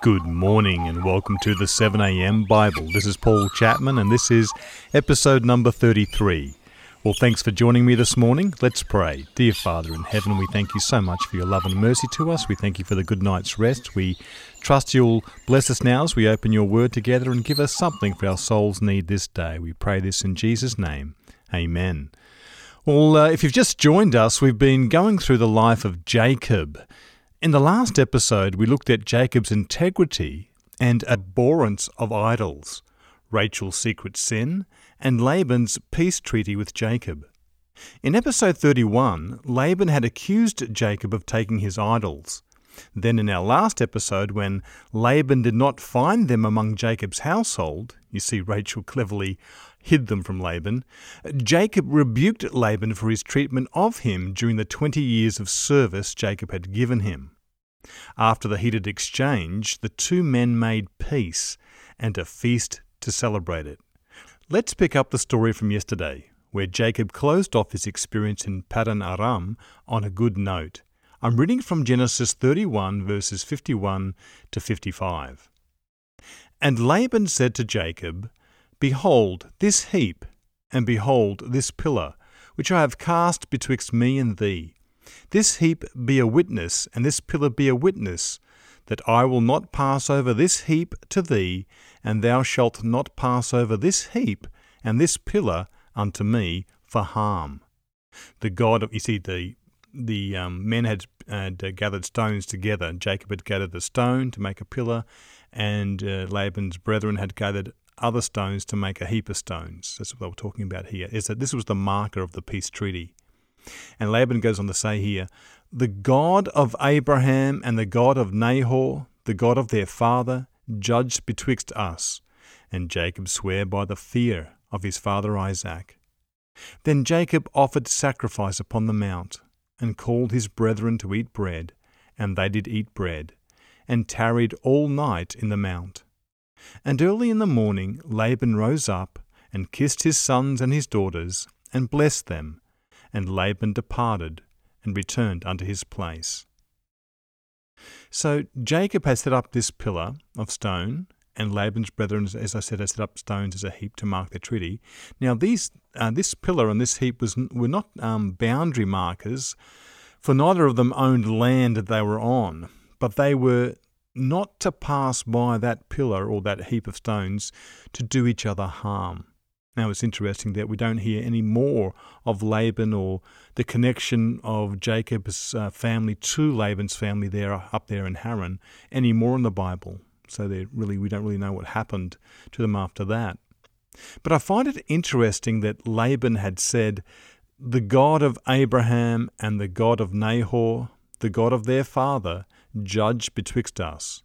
Good morning and welcome to the 7am Bible. This is Paul Chapman and this is episode number 33. Well, thanks for joining me this morning. Let's pray. Dear Father in heaven, we thank you so much for your love and mercy to us. We thank you for the good night's rest. We trust you'll bless us now as we open your word together and give us something for our souls need this day. We pray this in Jesus' name. Amen. Well, if you've just joined us, we've been going through the life of Jacob. In the last episode, we looked at Jacob's integrity and abhorrence of idols, Rachel's secret sin, and Laban's peace treaty with Jacob. In episode 31, Laban had accused Jacob of taking his idols. Then in our last episode, when Laban did not find them among Jacob's household, you see Rachel cleverly hid them from Laban, Jacob rebuked Laban for his treatment of him during the 20 years of service Jacob had given him. After the heated exchange, the two men made peace and a feast to celebrate it. Let's pick up the story from yesterday, where Jacob closed off his experience in Paddan Aram on a good note. I'm reading from Genesis 31, verses 51 to 55. And Laban said to Jacob, Behold this heap, and behold this pillar, which I have cast betwixt me and thee. This heap be a witness, and this pillar be a witness, that I will not pass over this heap to thee, and thou shalt not pass over this heap and this pillar unto me for harm. The God of, you see, the men had gathered stones together. Jacob had gathered a stone to make a pillar, and Laban's brethren had gathered other stones to make a heap of stones. That's what they were talking about here, is that this was the marker of the peace treaty. And Laban goes on to say here, the God of Abraham and the God of Nahor, the God of their father, judged betwixt us. And Jacob sware by the fear of his father Isaac. Then Jacob offered sacrifice upon the mount, and called his brethren to eat bread, and they did eat bread, and tarried all night in the mount. And early in the morning Laban rose up, and kissed his sons and his daughters, and blessed them. And Laban departed, and returned unto his place. So Jacob has set up this pillar of stone, and Laban's brethren, as I said, has set up stones as a heap to mark their treaty. Now this pillar and this heap were not boundary markers, for neither of them owned land that they were on, but they were not to pass by that pillar or that heap of stones to do each other harm. Now it's interesting that we don't hear any more of Laban or the connection of Jacob's family to Laban's family up there in Haran any more in the Bible. So we don't really know what happened to them after that. But I find it interesting that Laban had said, the God of Abraham and the God of Nahor, the God of their father, judge betwixt us.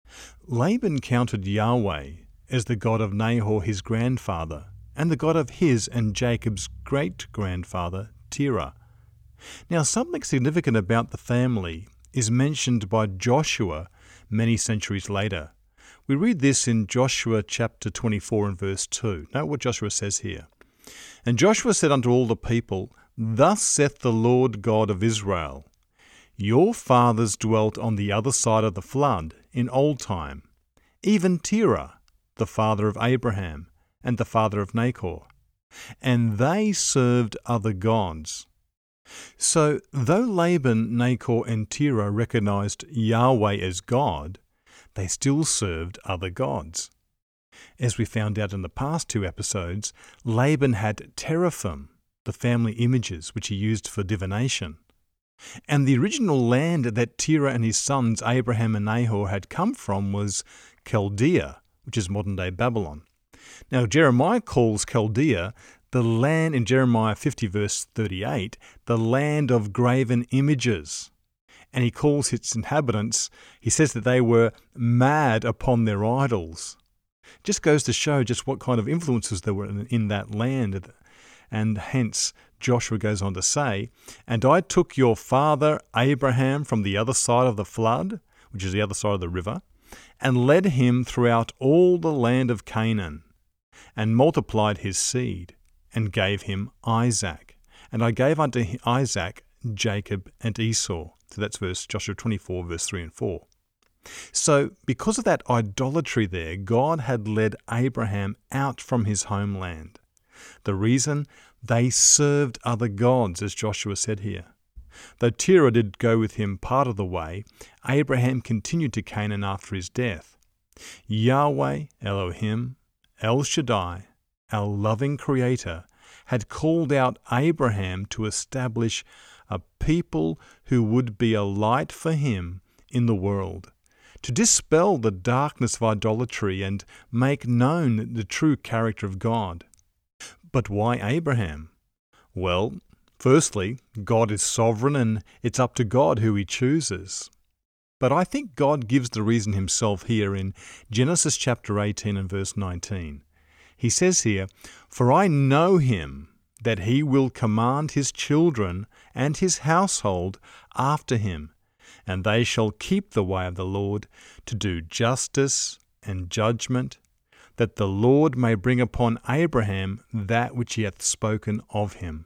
Laban counted Yahweh as the God of Nahor his grandfather, and the God of his and Jacob's great-grandfather, Terah. Now, something significant about the family is mentioned by Joshua many centuries later. We read this in Joshua chapter 24 and verse 2. Note what Joshua says here. And Joshua said unto all the people, Thus saith the Lord God of Israel, Your fathers dwelt on the other side of the flood in old time, even Terah, the father of Abraham, and the father of Nahor, and they served other gods. So, though Laban, Nahor, and Terah recognized Yahweh as God, they still served other gods. As we found out in the past two episodes, Laban had teraphim, the family images which he used for divination. And the original land that Terah and his sons Abraham and Nahor had come from was Chaldea, which is modern-day Babylon. Now, Jeremiah calls Chaldea the land, in Jeremiah 50 verse 38, the land of graven images. And he calls its inhabitants, he says that they were mad upon their idols. Just goes to show just what kind of influences there were in that land. And hence, Joshua goes on to say, And I took your father Abraham from the other side of the flood, which is the other side of the river, and led him throughout all the land of Canaan, and multiplied his seed, and gave him Isaac. And I gave unto Isaac Jacob and Esau. So that's Joshua 24, verse 3 and 4. So, because of that idolatry there, God had led Abraham out from his homeland. The reason? They served other gods, as Joshua said here. Though Terah did go with him part of the way, Abraham continued to Canaan after his death. Yahweh, Elohim, El Shaddai, our loving Creator, had called out Abraham to establish a people who would be a light for him in the world, to dispel the darkness of idolatry and make known the true character of God. But why Abraham? Well, firstly, God is sovereign and it's up to God who he chooses. But I think God gives the reason himself here in Genesis chapter 18 and verse 19. He says here, "For I know him, that he will command his children and his household after him, and they shall keep the way of the Lord to do justice and judgment, that the Lord may bring upon Abraham that which he hath spoken of him."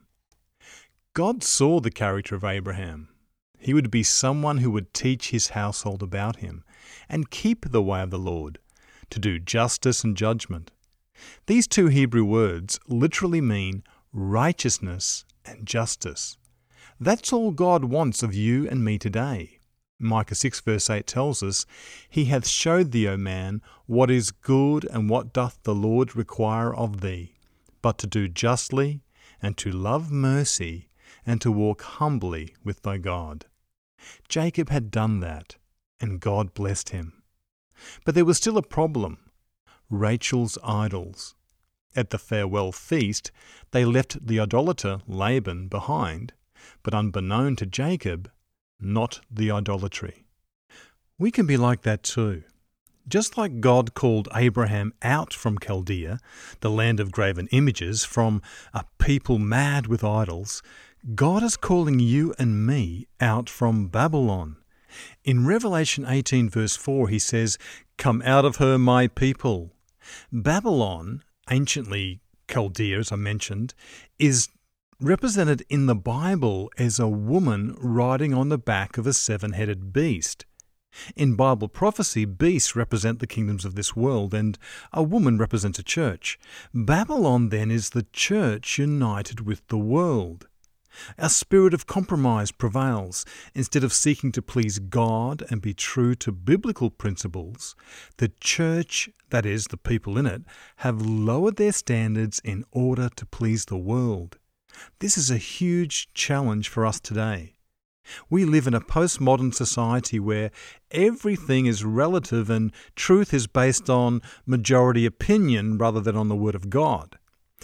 God saw the character of Abraham. He would be someone who would teach his household about him and keep the way of the Lord, to do justice and judgment. These two Hebrew words literally mean righteousness and justice. That's all God wants of you and me today. Micah 6 verse 8 tells us, "He hath showed thee, O man, what is good, and what doth the Lord require of thee, but to do justly, and to love mercy, and to walk humbly with thy God." Jacob had done that, and God blessed him. But there was still a problem: Rachel's idols. At the farewell feast, they left the idolater Laban behind, but unbeknown to Jacob, not the idolatry. We can be like that too. Just like God called Abraham out from Chaldea, the land of graven images, from a people mad with idols, God is calling you and me out from Babylon. In Revelation 18 verse 4 he says, "Come out of her, my people." Babylon, anciently Chaldea as I mentioned, is represented in the Bible as a woman riding on the back of a seven-headed beast. In Bible prophecy, beasts represent the kingdoms of this world, and a woman represents a church. Babylon then is the church united with the world. A spirit of compromise prevails. Instead of seeking to please God and be true to biblical principles, the church, that is, the people in it, have lowered their standards in order to please the world. This is a huge challenge for us today. We live in a postmodern society where everything is relative and truth is based on majority opinion rather than on the Word of God.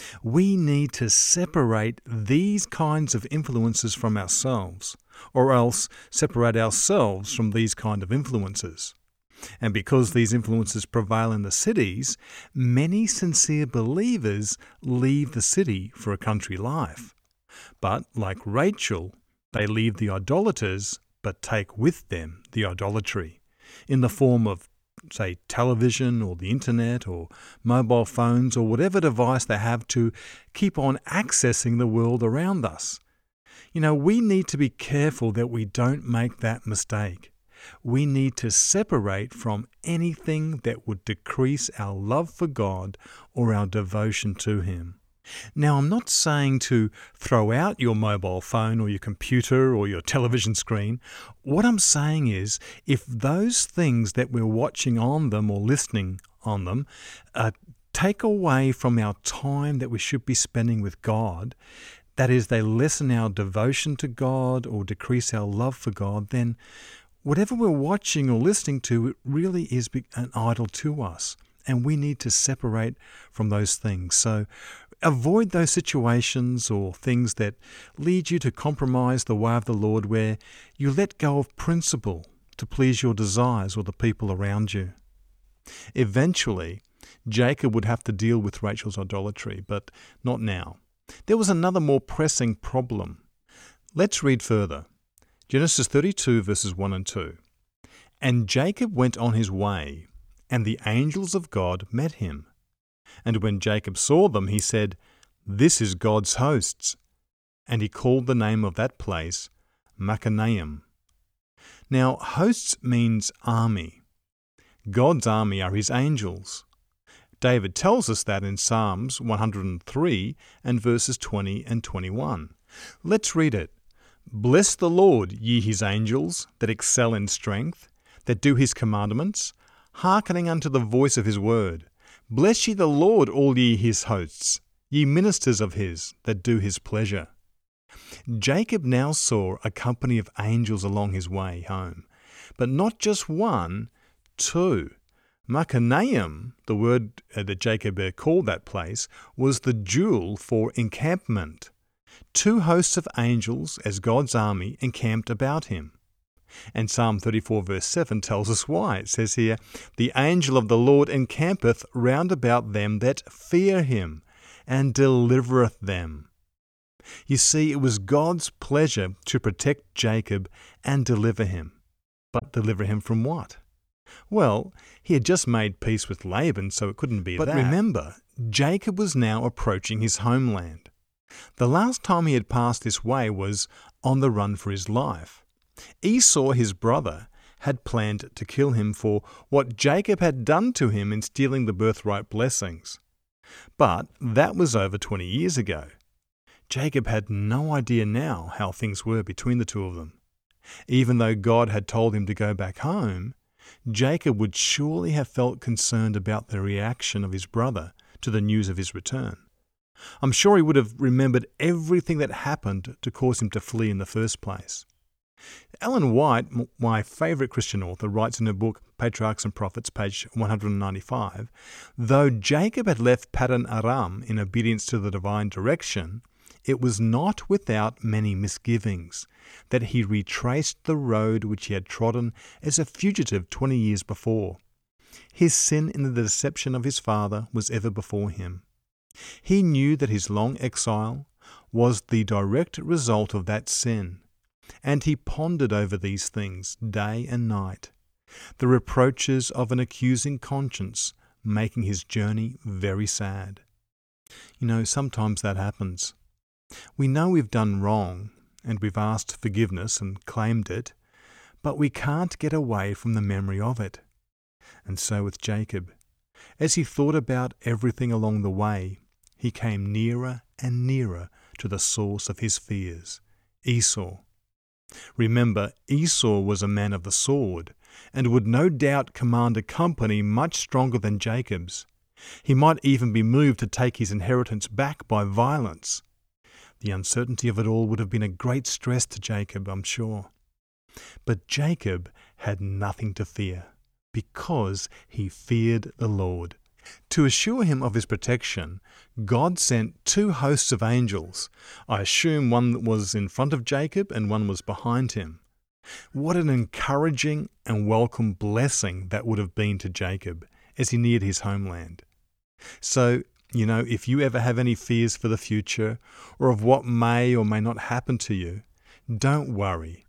We need to separate these kinds of influences from ourselves, or else separate ourselves from these kind of influences. And because these influences prevail in the cities, many sincere believers leave the city for a country life. But, like Rachel, they leave the idolaters, but take with them the idolatry, in the form of, say, television or the internet or mobile phones or whatever device they have to keep on accessing the world around us. We need to be careful that we don't make that mistake. We need to separate from anything that would decrease our love for God or our devotion to Him. Now, I'm not saying to throw out your mobile phone or your computer or your television screen. What I'm saying is, if those things that we're watching on them or listening on them take away from our time that we should be spending with God, that is, they lessen our devotion to God or decrease our love for God, then whatever we're watching or listening to, it really is an idol to us. And we need to separate from those things. So avoid those situations or things that lead you to compromise the way of the Lord, where you let go of principle to please your desires or the people around you. Eventually, Jacob would have to deal with Rachel's idolatry, but not now. There was another more pressing problem. Let's read further. Genesis 32 verses 1 and 2. "And Jacob went on his way, and the angels of God met him. And when Jacob saw them, he said, This is God's hosts. And he called the name of that place Machanaim." Now, hosts means army. God's army are his angels. David tells us that in Psalms 103 and verses 20 and 21. Let's read it. Bless the Lord, ye his angels, that excel in strength, that do his commandments, hearkening unto the voice of his word. Bless ye the Lord, all ye his hosts, ye ministers of his, that do his pleasure. Jacob now saw a company of angels along his way home, but not just one, two. Mahanaim, the word that Jacob called that place, was the jewel for encampment. Two hosts of angels as God's army encamped about him. And Psalm 34 verse 7 tells us why. It says here, the angel of the Lord encampeth round about them that fear him, and delivereth them. You see, it was God's pleasure to protect Jacob and deliver him. But deliver him from what? Well, he had just made peace with Laban, so it couldn't be that. But remember, Jacob was now approaching his homeland. The last time he had passed this way was on the run for his life. Esau, his brother, had planned to kill him for what Jacob had done to him in stealing the birthright blessings. But that was over 20 years ago. Jacob had no idea now how things were between the two of them. Even though God had told him to go back home, Jacob would surely have felt concerned about the reaction of his brother to the news of his return. I'm sure he would have remembered everything that happened to cause him to flee in the first place. Ellen White, my favourite Christian author, writes in her book Patriarchs and Prophets, page 195, though Jacob had left Paddan Aram in obedience to the divine direction, it was not without many misgivings that he retraced the road which he had trodden as a fugitive 20 years before. His sin in the deception of his father was ever before him. He knew that his long exile was the direct result of that sin, and he pondered over these things day and night, the reproaches of an accusing conscience making his journey very sad. You know, sometimes that happens. We know we've done wrong, and we've asked forgiveness and claimed it, but we can't get away from the memory of it. And so with Jacob, as he thought about everything along the way, he came nearer and nearer to the source of his fears, Esau. Remember, Esau was a man of the sword, and would no doubt command a company much stronger than Jacob's. He might even be moved to take his inheritance back by violence. The uncertainty of it all would have been a great stress to Jacob, I'm sure. But Jacob had nothing to fear, because he feared the Lord. To assure him of his protection, God sent two hosts of angels. I assume one was in front of Jacob and one was behind him. What an encouraging and welcome blessing that would have been to Jacob as he neared his homeland. So, you know, if you ever have any fears for the future or of what may or may not happen to you, don't worry.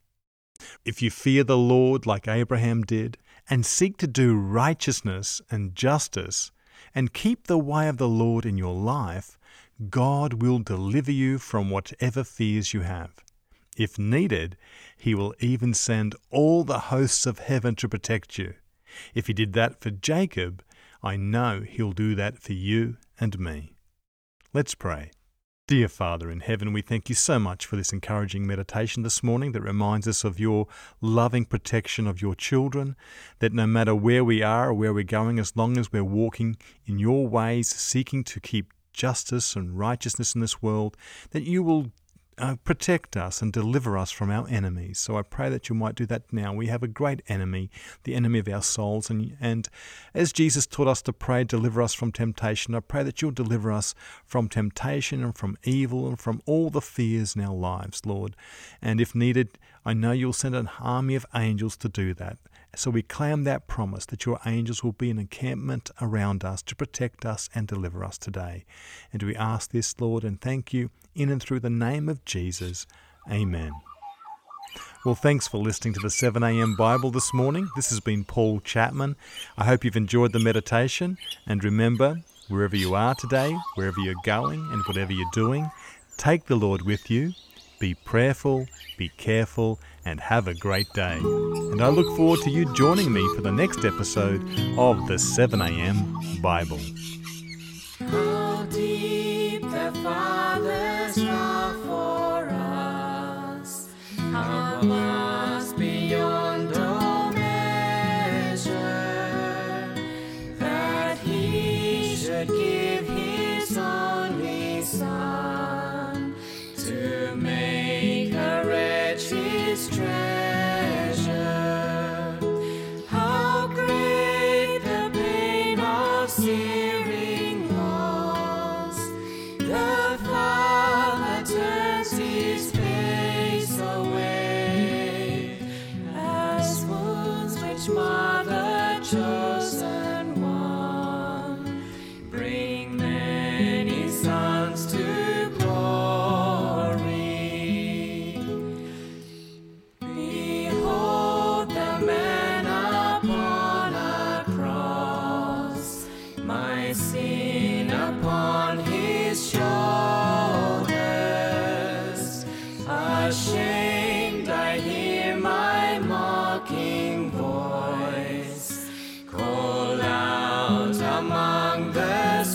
If you fear the Lord like Abraham did and seek to do righteousness and justice and keep the way of the Lord in your life, God will deliver you from whatever fears you have. If needed, He will even send all the hosts of heaven to protect you. If He did that for Jacob, I know He'll do that for you and me. Let's pray. Dear Father in heaven, we thank you so much for this encouraging meditation this morning that reminds us of your loving protection of your children, that no matter where we are or where we're going, as long as we're walking in your ways, seeking to keep justice and righteousness in this world, that you will protect us and deliver us from our enemies. So I pray that you might do that now. We have a great enemy, the enemy of our souls. And as Jesus taught us to pray, deliver us from temptation, I pray that you'll deliver us from temptation and from evil and from all the fears in our lives, Lord. And if needed, I know you'll send an army of angels to do that. So we claim that promise that your angels will be an encampment around us to protect us and deliver us today. And we ask this, Lord, and thank you in and through the name of Jesus. Amen. Well, thanks for listening to the 7 a.m. Bible this morning. This has been Paul Chapman. I hope you've enjoyed the meditation. And remember, wherever you are today, wherever you're going, and whatever you're doing, take the Lord with you. Be prayerful, be careful, and have a great day. And I look forward to you joining me for the next episode of the 7am Bible. How deep the Father's love for us, how vast beyond all measure, that He should give His only Son to make a wretch His treasure. How great the pain of searing loss! The Father turns His face away, as wounds which mar the chosen one bring many sons to glory. Behold the man upon a cross, my sin upon His shoulders. Ashamed I hear my mocking voice call out among the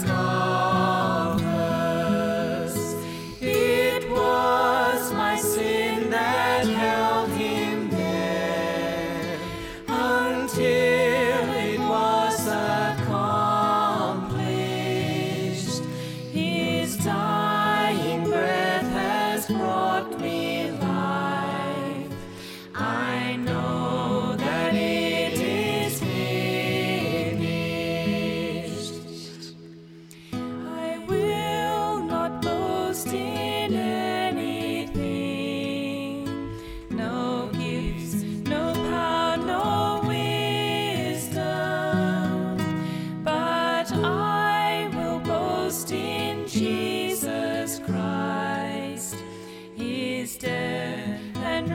scoffers. It was my sin that held Him there until it was accomplished. His dying breath has brought me life. I know that it is finished. I will not boast in anything, no gifts, no power, no wisdom, but I will boast in Jesus Christ, His death and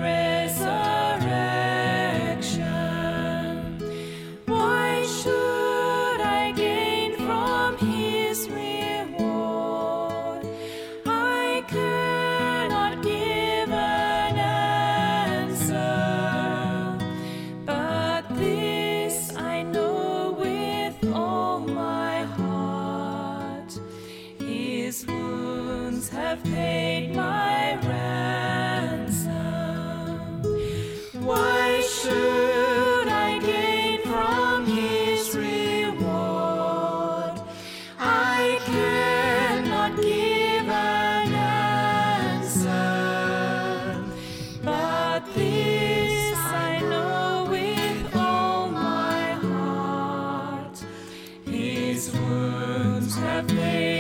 resurrection. Why should I gain from His reward? I cannot give an answer, but this I know with all my heart: His wounds have paid my ransom. Why should I gain from His reward? I cannot give an answer, but this I know with all my heart: His wounds have paid